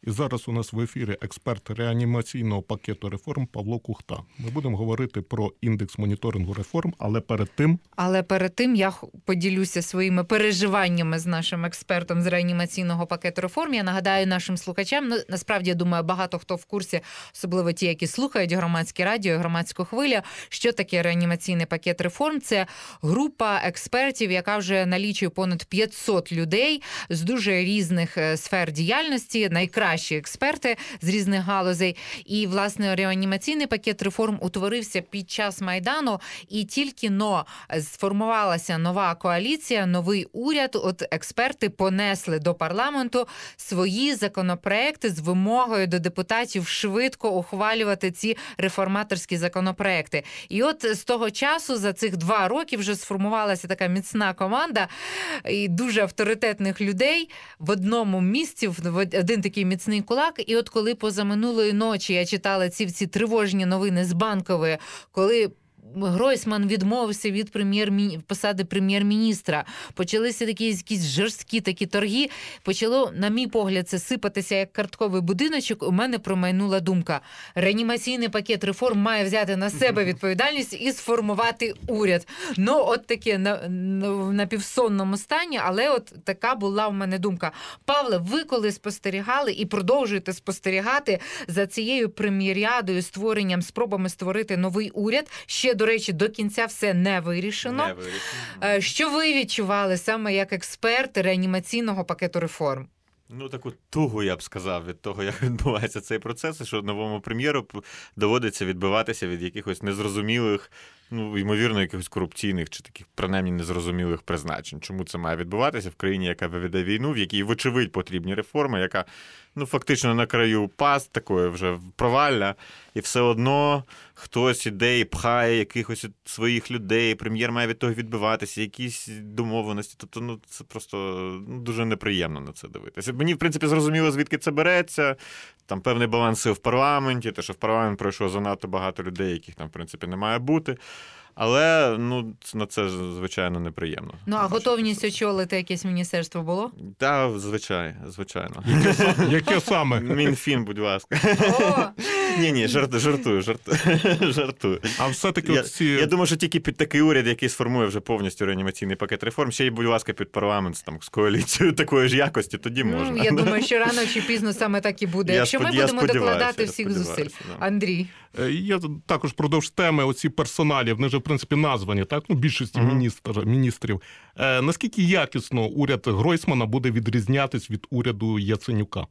І зараз у нас в ефірі експерт реанімаційного пакету реформ Павло Кухта. Ми будемо говорити про індекс моніторингу реформ, але перед тим я поділюся своїми переживаннями з нашим експертом з реанімаційного пакету реформ. Я нагадаю нашим слухачам, насправді, я думаю, багато хто в курсі, особливо ті, які слухають громадське радіо, громадську хвилю, що таке реанімаційний пакет реформ. Це група експертів, яка вже налічує понад 500 людей з дуже різних сфер діяльності, найкращі експерти з різних галузей. І, власне, реанімаційний пакет реформ утворився під час Майдану, і тільки-но сформувалася нова коаліція, новий уряд. От експерти понесли до парламенту свої законопроекти з вимогою до депутатів швидко ухвалювати ці реформаторські законопроекти. І от з того часу, за цих 2 роки, вже сформувалася така міцна команда і дуже авторитетних людей в одному місці, в один такий міцний кулак. І от коли позаминулої ночі я читала ці тривожні новини з Банкової, коли Гройсман відмовився від посади прем'єр-міністра, почалися такі якісь жорсткі такі торги, почало, на мій погляд, це сипатися як картковий будиночок, у мене промайнула думка. Реанімаційний пакет реформ має взяти на себе відповідальність і сформувати уряд. Ну, от таке на півсонному стані, але от така була в мене думка. Павле, ви коли спостерігали і продовжуєте спостерігати за цією прем'єріадою, спробами створити новий уряд, ще, до речі, до кінця все не вирішено. Що ви відчували саме як експерт реанімаційного пакету реформ? Ну, таку тугу, я б сказав, від того, як відбувається цей процес, що новому прем'єру доводиться відбиватися від якихось незрозумілих, ймовірно, якихось корупційних чи таких, принаймні, незрозумілих призначень. Чому це має відбуватися в країні, яка веде війну, в якій, вочевидь, потрібні реформи, яка, фактично на краю паст, такої вже провальна, і все одно хтось іде і пхає якихось своїх людей, прем'єр має від того відбиватися, якісь домовленості. Тобто, це просто дуже неприємно на це дивитися. Мені, в принципі, зрозуміло, звідки це береться. Там певний баланс сил в парламенті, те, що в парламент пройшло занадто багато людей, яких там, в принципі, не має бути. Але, на це, звичайно, неприємно. А готовність очолити якесь міністерство було? Так, звичайно. Яке саме? Мінфін, будь ласка. Ні, жартую. А все-таки Я думаю, що тільки під такий уряд, який сформує вже повністю реанімаційний пакет реформ, ще й, будь ласка, під парламент з коаліцією такої ж якості, тоді можна. Я думаю, що рано чи пізно саме так і буде. Якщо ми будемо докладати всіх зусиль. Андрій? Я також продовж теми оці персоналів, вони вже, в принципі, названі, так? Більшості міністрів. Наскільки якісно уряд Гройсмана буде відрізнятись від уряду Яценюка?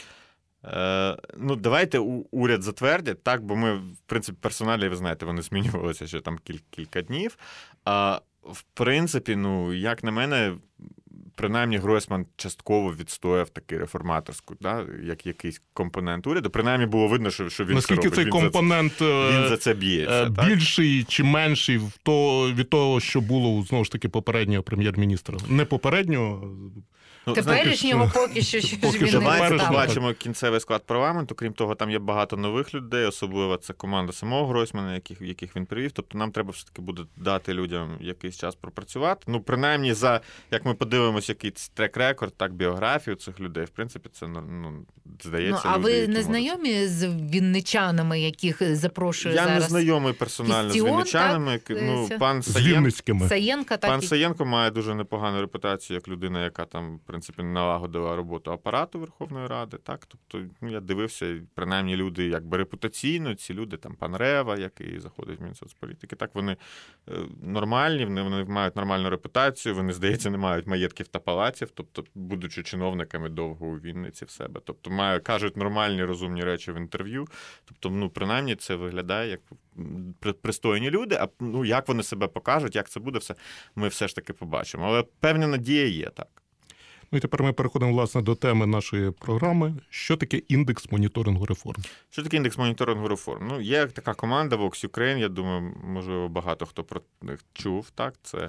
Давайте уряд затвердять, так, бо ми, в принципі, персоналі, ви знаєте, вони змінювалися ще там кілька днів. А в принципі, як на мене, принаймні Гройсман частково відстояв такий реформаторську, як якийсь компонент уряду. Принаймні було видно, що він це робить. Наскільки цей компонент він за це б'ється, більший чи менший від того, що було, знову ж таки, попереднього прем'єр-міністра? Не попереднього... Теперішнього поки що він не вистав. Давайте побачимо кінцевий склад парламенту. Крім того, там є багато нових людей, особливо це команда самого Гройсмана, яких він привів. Тобто нам треба все-таки буде дати людям якийсь час пропрацювати. Принаймні, як ми подивимося, який трек-рекорд, так, біографію цих людей, в принципипі, це, здається, а ви не знайомі з вінничанами, яких запрошує зараз? Я не знайомий персонально з вінничанами. Пан Саєнко має дуже непогану репутацію як людина, яка там, в принципі, налагодила роботу апарату Верховної Ради, так, тобто, я дивився, принаймні люди, якби репутаційно, ці люди, там, пан Рева, який заходить в Мінсоцполітики, так, вони нормальні, вони мають нормальну репутацію, вони, здається, не мають маєтків та палаців, тобто, будучи чиновниками довго у Вінниці в себе, тобто, кажуть нормальні, розумні речі в інтерв'ю, тобто, принаймні, це виглядає як пристойні люди, а як вони себе покажуть, як це буде, ми все ж таки побачимо. Але певна надія є, так. І тепер ми переходимо, власне, до теми нашої програми. Що таке індекс моніторингу реформ? Що таке індекс моніторингу реформ? Є така команда Vox Ukraine, я думаю, можливо, багато хто про них чув. Так? Це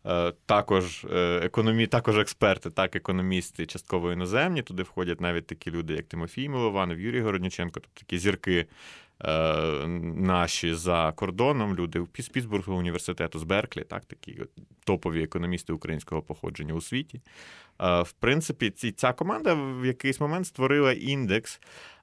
також експерти, так, економісти, частково іноземні. Туди входять навіть такі люди, як Тимофій Милованов, Юрій Городниченко, тобто такі зірки наші за кордоном, люди з Пітсбурзького університету, з Берклі, так, такі топові економісти українського походження у світі. В принципі, ця команда в якийсь момент створила індекс,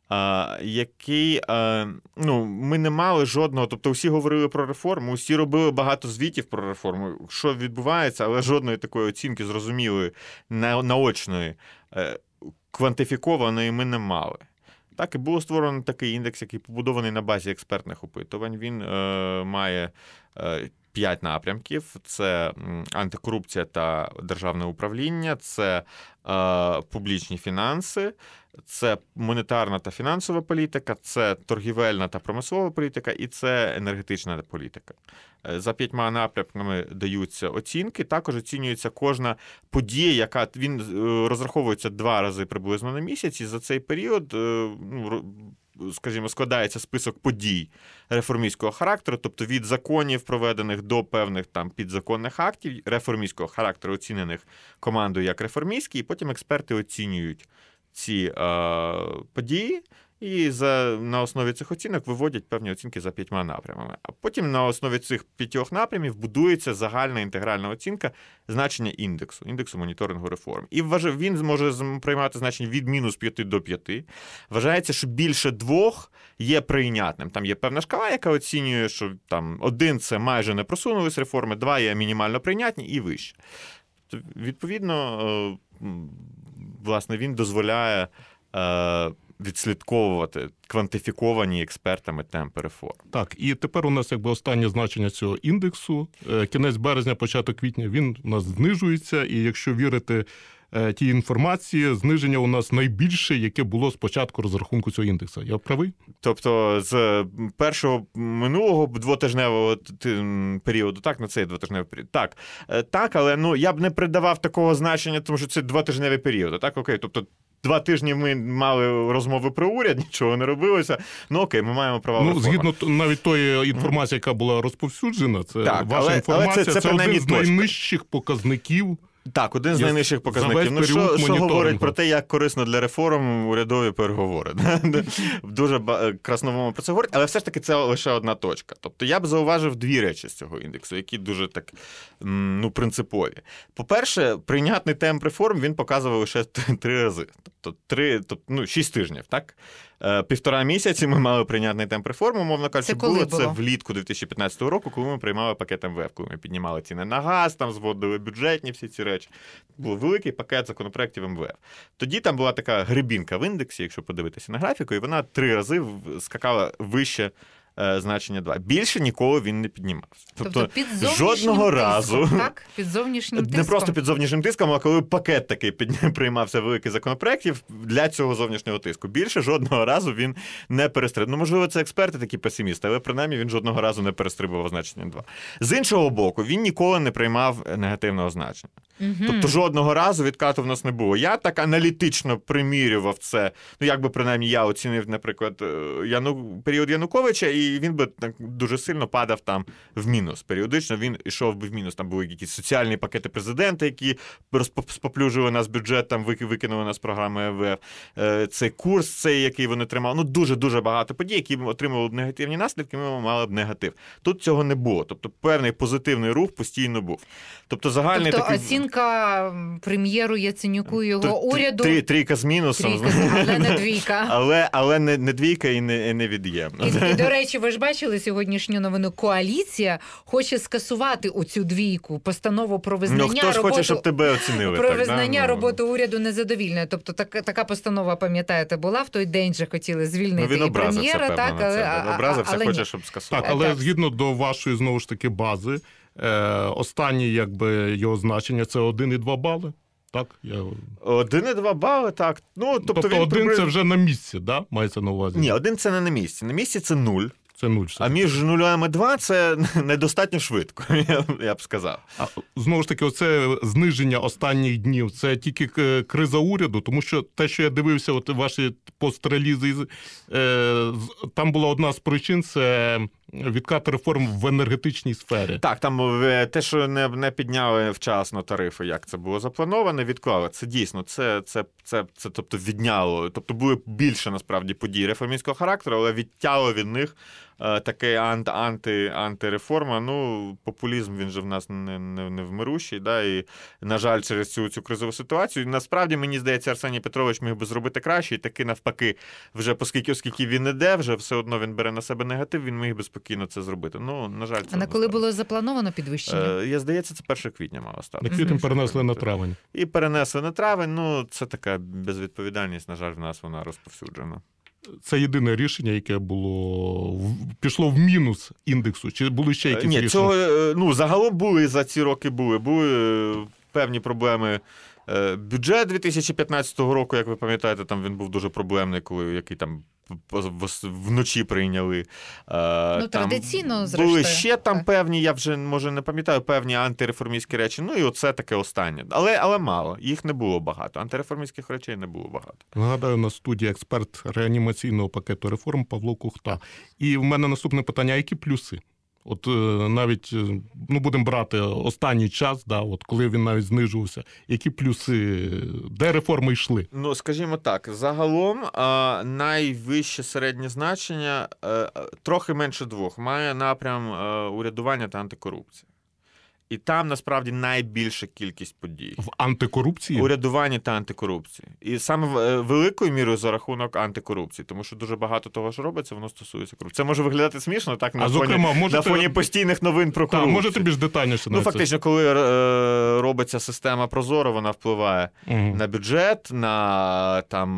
який, ми не мали жодного, тобто всі говорили про реформу, всі робили багато звітів про реформу, що відбувається, але жодної такої оцінки зрозумілої, наочної, квантифікованої ми не мали. Так, і було створено такий індекс, який побудований на базі експертних опитувань. Він має 5 напрямків. Це антикорупція та державне управління, це публічні фінанси, це монетарна та фінансова політика, це торгівельна та промислова політика і це енергетична політика. За 5 напрямками даються оцінки, також оцінюється кожна подія, яка він розраховується 2 рази приблизно на місяць, і за цей період, скажімо, складається список подій реформістського характеру, тобто від законів, проведених до певних там підзаконних актів реформістського характеру, оцінених командою як реформістські, і потім експерти оцінюють ці події, і на основі цих оцінок виводять певні оцінки за 5 напрямами. А потім на основі цих 5 напрямів будується загальна інтегральна оцінка значення індексу моніторингу реформ. І він зможе приймати значення від -5 до 5. Вважається, що більше 2 є прийнятним. Там є певна шкала, яка оцінює, що там 1 – це майже не просунулись реформи, 2 є мінімально прийнятні і вище. Відповідно, власне, він дозволяє відслідковувати квантифіковані експертами темпи реформ. Так, і тепер у нас якби останнє значення цього індексу. Кінець березня, початок квітня, він у нас знижується, і якщо вірити тій інформації, зниження у нас найбільше, яке було з початку розрахунку цього індексу. Я правий? Тобто з першого минулого двотижневого періоду, так, на цей двотижневий період. Так, але я б не придавав такого значення, тому що це двотижневий період. Так, окей, тобто 2 тижні ми мали розмови про уряд, нічого не робилося. Окей, ми маємо право. Згідно навіть тої інформації, яка була розповсюджена, це так, ваша інформація, це один з найнижчих показників. Так, один з найнижчих показників. Що говорить про те, як корисно для реформ урядові переговори. Дуже красномовно про це говорить, але все ж таки це лише одна точка. Тобто я б зауважив 2 речі з цього індексу, які дуже так принципові. По-перше, прийнятний темп реформ він показував лише 3 рази. Тобто 6 тижнів, так? 1,5 місяці ми мали прийнятний темп реформ, умовно кажучи, було це влітку 2015 року, коли ми приймали пакет МВФ, коли ми піднімали ціни на газ, там зводили бюджетні всі ці речі. Був великий пакет законопроєктів МВФ. Тоді там була така грибінка в індексі, якщо подивитися на графіку, і вона 3 рази скакала вище значення 2. Більше ніколи він не піднімався. Тобто під жодного разу, так? Під зовнішнім тиском. Не просто під зовнішнім тиском, а коли пакет такий приймався великий законопроєктів для цього зовнішнього тиску. Більше жодного разу він не перестрибував. Можливо, це експерти такі песимісти, але принаймні він жодного разу не перестрибував значення 2. З іншого боку, він ніколи не приймав негативного значення. Тобто жодного разу відкату в нас не було. Я так аналітично примірював це, якби принаймні я оцінив, наприклад, період Януковича, і він би так дуже сильно падав там в мінус. Періодично він йшов би в мінус. Там були якісь соціальні пакети президента, які споплюжили нас бюджет, там викинули нас з програми МВФ. Цей курс, який вони тримали. Дуже-дуже багато подій, які отримували б негативні наслідки, ми мали б негатив. Тут цього не було. Тобто певний позитивний рух постійно був. Тобто загальний такий... Оцінка прем'єру Яценюку і його уряду... 3 з мінусом. Але не 2. Але не 2 і не від'ємно. І, до речі, ви ж бачили сьогоднішню новину? Коаліція хоче скасувати оцю 2, постанову про визнання хто ж хоче, щоб тебе оцінили? Про визнання роботи уряду незадовільною. Тобто така постанова, пам'ятаєте, була, в той день же хотіли звільнити і прем'єра. Він образився, хоче, щоб скасувати. Так, але згідно до вашої, знову ж таки, бази, останні, його значення – це 1,2 бали. Так? 1,2 бали, так. Тобто 1 – це вже на місці, да? Мається на увазі? Ні, 1 – це не на місці. На місці – це 0. Це 0. А між 0 і 2 – це недостатньо швидко, я б сказав. Знову ж таки, оце зниження останніх днів – це тільки криза уряду, тому що те, що я дивився, ваші пострелізи, там була одна з причин – це відкат реформ в енергетичній сфері. Так, там те, що не підняли вчасно тарифи, як це було заплановано, відклали. Це дійсно, це тобто відняло. Тобто були більше, насправді, подій реформістського характеру, але відтяло від них таке антиреформа. Ну, популізм, він же в нас не вмирущий, да, і, на жаль, через цю кризову ситуацію. Насправді, мені здається, Арсеній Петрович міг би зробити краще, і таки навпаки, вже оскільки він іде, вже все одно він бере на себе негатив, він міг би спокійно це зробити. Ну, на жаль, це А на коли було заплановано підвищення? Я, здається, це 1 квітня мало стати. На квітень перенесли на травень. І перенесли на травень, ну, це така безвідповідальність, на жаль, в нас вона розповсюджена. Це єдине рішення, яке пішло в мінус індексу? Чи були ще якісь рішення? Загалом за ці роки були певні проблеми. Бюджет 2015 року, як ви пам'ятаєте, там він був дуже проблемний, який там вночі прийняли. Традиційно, зрештою. Були ще там певні, я вже, може, не пам'ятаю, певні антиреформістські речі. Ну і оце таке останнє. Але мало. Їх не було багато. Антиреформістських речей не було багато. Нагадаю, на студії експерт реанімаційного пакету реформ Павло Кухта. І в мене наступне питання, а які плюси? От навіть, будемо брати останній час, да, от коли він навіть знижувався, які плюси, де реформи йшли? Ну, скажімо так, загалом найвище середнє значення, трохи менше 2, має напрям урядування та антикорупції. І там, насправді, найбільша кількість подій. В антикорупції? Урядуванні та антикорупції. І саме великою мірою за рахунок антикорупції. Тому що дуже багато того, що робиться, воно стосується корупції. Це може виглядати смішно, так, на фоні постійних новин про корупцію. Так, можете більш детальніше на це? Фактично, коли робиться система Прозоро, вона впливає на бюджет, на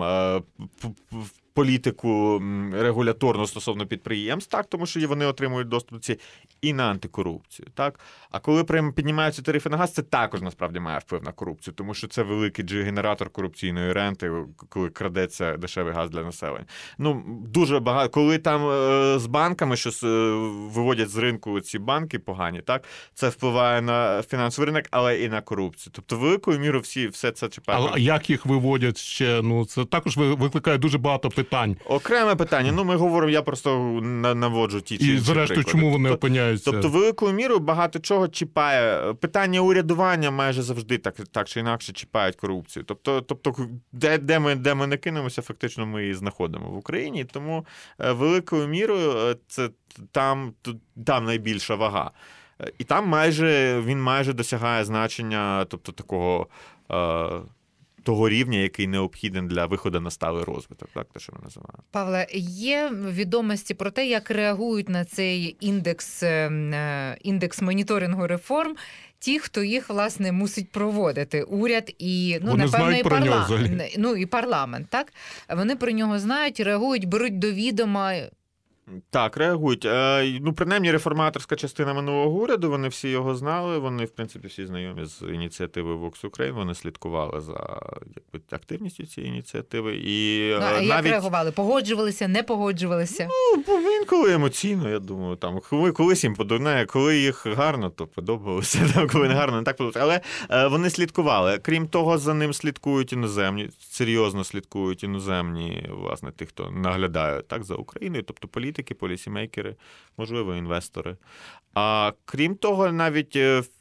політику регуляторну стосовно підприємств, так, тому що вони отримують доступ до цієї, і на антикорупцію. Так? А коли піднімаються тарифи на газ, це також насправді має вплив на корупцію, тому що це великий генератор корупційної ренти, коли крадеться дешевий газ для населення. Ну, дуже багато. Коли там з банками, що виводять з ринку ці банки погані, так, це впливає на фінансовий ринок, але і на корупцію. Тобто, великою мірою все це чіпає. А як їх виводять ще? Ну, це також викликає дуже багато питань. Окреме питання. Ну, ми говоримо, я просто наводжу ті чи інші приклади. І, зрештою, чому вони опиняються? Тобто, великою мірою багато чого чіпає. Питання урядування майже завжди так чи інакше чіпають корупцію. Тобто де ми не кинемося, фактично ми її знаходимо в Україні. Тому великою мірою це там найбільша вага. І там він майже досягає значення, тобто такого того рівня, який необхідний для виходу на сталий розвиток, так, те, що ми називаємо. Павле, є відомості про те, як реагують на цей індекс моніторингу реформ ті, хто їх, власне, мусить проводити. Уряд і, напевно, і парламент, так? Вони про нього знають, реагують, беруть до відома. Так, реагують. Принаймні, реформаторська частина минулого уряду, вони всі його знали, вони, в принципі, всі знайомі з ініціативою Vox Ukraine, вони слідкували за активністю цієї ініціативи. Як реагували? Погоджувалися, не погоджувалися? Інколи емоційно, я думаю. Колись їм подобне, коли їх гарно, то подобалося, коли не гарно, не так подобалося. Але вони слідкували. Крім того, за ним слідкують іноземні, серйозно слідкують іноземні, власне, ті, хто наглядають так за Україною, тобто політики, полісімейкери, можливо, інвестори. А крім того, навіть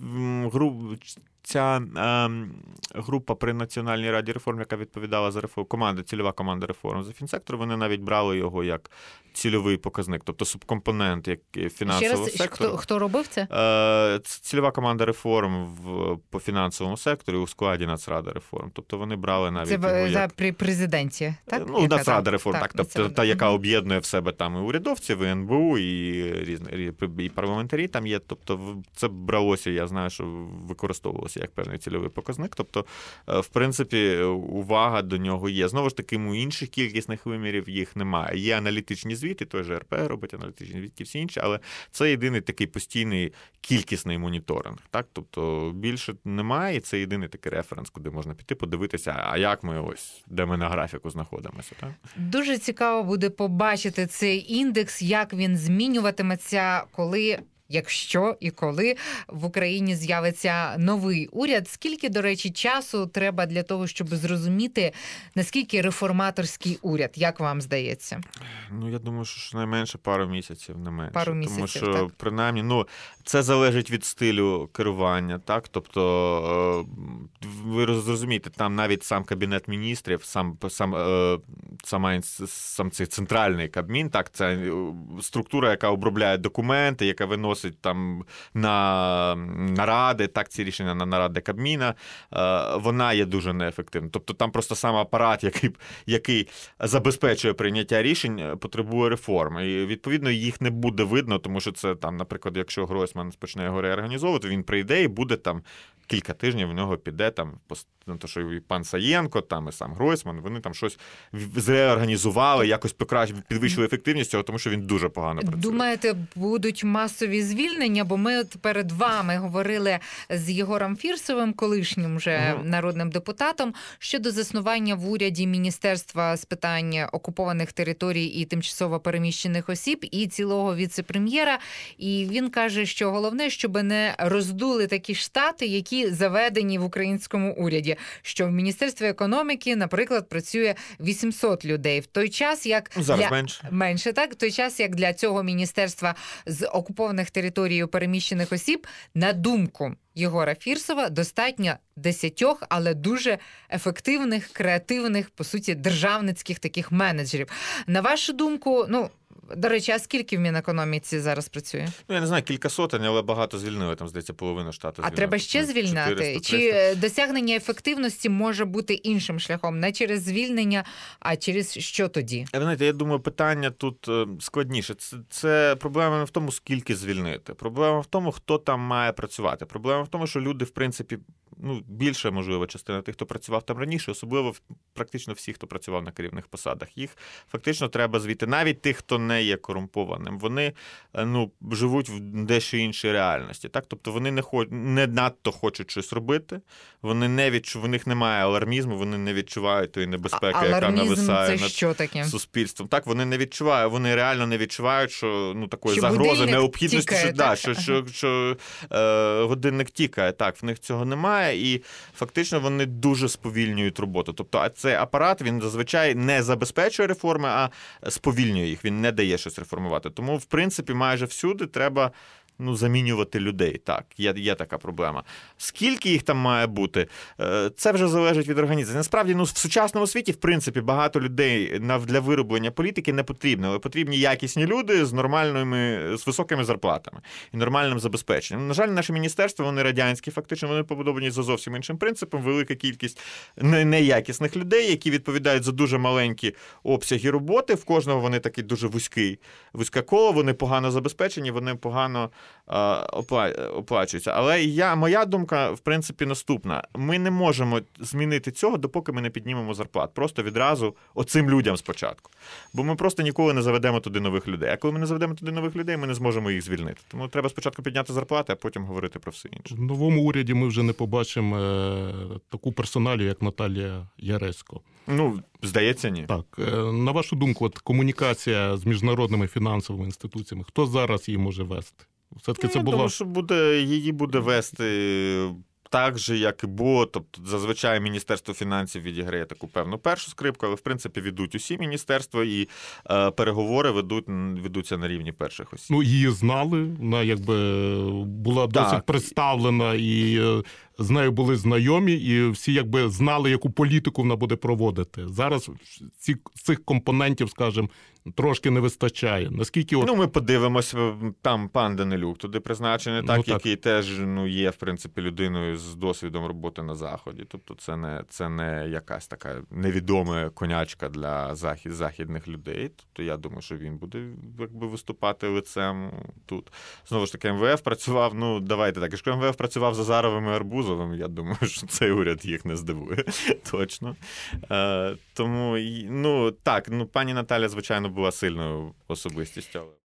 ця група при Національній раді реформ, яка відповідала за реформу, цільова команда реформ за фінсектору, вони навіть брали його як цільовий показник, тобто субкомпонент як фінансового сектору. Ще раз, хто робив це? Цільова команда реформ по фінансовому секторі у складі Нацради реформ. Тобто вони брали навіть це його при президенті, так? Нацрада реформ, так. Тобто та, яка об'єднує в себе там і урядовців, і НБУ, і парламентарі там є. Тобто це бралося, я знаю, що використовувалося як певний цільовий показник. Тобто, в принципі, увага до нього є. Знову ж таки, у інших кількісних вимірів їх немає. Є аналітичні звіти, той же РП робить аналітичні звіти, всі інші, але це єдиний такий постійний кількісний моніторинг. Так? Тобто більше немає, і це єдиний такий референс, куди можна піти, подивитися, а як ми де ми на графіку знаходимося. Так? Дуже цікаво буде побачити цей індекс, як він змінюватиметься, коли якщо і коли в Україні з'явиться новий уряд. Скільки, до речі, часу треба для того, щоб зрозуміти, наскільки реформаторський уряд, як вам здається? Ну, я думаю, що щонайменше пару місяців, не менше. Пару місяців, тому що, так. принаймні, це залежить від стилю керування, так? Тобто, ви зрозумієте, там навіть сам Кабінет міністрів, сам цей центральний Кабмін, так, це структура, яка обробляє документи, яка виносить там на наради, так, ці рішення на наради Кабміна, вона є дуже неефективною. Тобто там просто сам апарат, який забезпечує прийняття рішень, потребує реформ. І, відповідно, їх не буде видно, тому що це, там, наприклад, якщо Гройсман почне його реорганізовувати, він прийде і буде там кілька тижнів в нього піде там, то, що і пан Саєнко, там, і сам Гройсман, вони там щось зреорганізували, якось підвищили ефективність цього, тому що він дуже погано працює. Думаєте, будуть масові звільнення? Бо ми перед вами говорили з Єгором Фірсовим, колишнім вже народним депутатом, щодо заснування в уряді Міністерства з питань окупованих територій і тимчасово переміщених осіб і цілого віце-прем'єра. І він каже, що головне, щоб не роздули такі штати, які заведені в українському уряді, що в Міністерстві економіки, наприклад, працює 800 людей. В той час, як зараз менше, так, в той час, як для цього міністерства з окупованих територій і переміщених осіб, на думку Єгора Фірсова, достатньо 10, але дуже ефективних, креативних, по суті, державницьких таких менеджерів. На вашу думку, до речі, а скільки в Мінекономіці зараз працює? Я не знаю, кілька сотень, але багато звільнили, там, здається, половина штату звільнили. А треба ще звільняти? 400-300. Чи досягнення ефективності може бути іншим шляхом? Не через звільнення, а через що тоді? Я думаю, питання тут складніше. Це проблема не в тому, скільки звільнити. Проблема в тому, хто там має працювати. Проблема в тому, що люди, в принципі, більша, можливо, частина тих, хто працював там раніше, особливо практично всі, хто працював на керівних посадах. Їх фактично треба звідти. Навіть тих, хто не є корумпованим, вони живуть в дещо іншій реальності. Так? Тобто вони не надто хочуть щось робити, в них немає алармізму, вони не відчувають тої небезпеки, яка нависає над суспільством. Так, вони не відчувають, вони реально не відчувають, що такої загрози, необхідності, що годинник тікає. Так, в них цього немає, і фактично вони дуже сповільнюють роботу. Тобто цей апарат, він зазвичай не забезпечує реформи, а сповільнює їх, він не дає щось реформувати. Тому, в принципі, майже всюди треба замінювати людей. Так, є така проблема. Скільки їх там має бути, це вже залежить від організації. Насправді, в сучасному світі, в принципі, багато людей для вироблення політики не потрібно, але потрібні якісні люди з високими зарплатами і нормальним забезпеченням. На жаль, наші міністерства, вони радянські, фактично, вони побудовані за зовсім іншим принципом, велика кількість неякісних людей, які відповідають за дуже маленькі обсяги роботи, в кожного вони такий дуже вузьке коло, вони погано забезпечені, вони погано оплачуються. Але моя думка, в принципі, наступна. Ми не можемо змінити цього, допоки ми не піднімемо зарплат. Просто відразу оцим людям спочатку. Бо ми просто ніколи не заведемо туди нових людей. А коли ми не заведемо туди нових людей, ми не зможемо їх звільнити. Тому треба спочатку підняти зарплати, а потім говорити про все інше. В новому уряді ми вже не побачимо таку персоналію, як Наталія Яресько. Здається, ні. Так. На вашу думку, комунікація з міжнародними фінансовими інституціями, хто зараз її може вести? Все-таки це думаю, що її буде вести так же, як і було. Тобто, зазвичай Міністерство фінансів відіграє таку певну першу скрипку, але, в принципі, ведуть усі міністерства, і переговори ведуться на рівні перших осіб. Її знали, вона була досить представлена, і з нею були знайомі, і всі знали, яку політику вона буде проводити. Зараз цих компонентів, скажімо, трошки не вистачає. Наскільки ми подивимося, там пан Данилюк туди призначений, який теж є, в принципі, людиною з досвідом роботи на Заході. Тобто це не якась така невідома конячка для західних людей. Тобто я думаю, що він буде виступати лицем тут. Знову ж таки, МВФ працював, давайте так, якщо МВФ працював з Азаровим і Арбузовим, я думаю, що цей уряд їх не здивує. Точно. Тому, пані Наталя, звичайно, була сильною особистістю.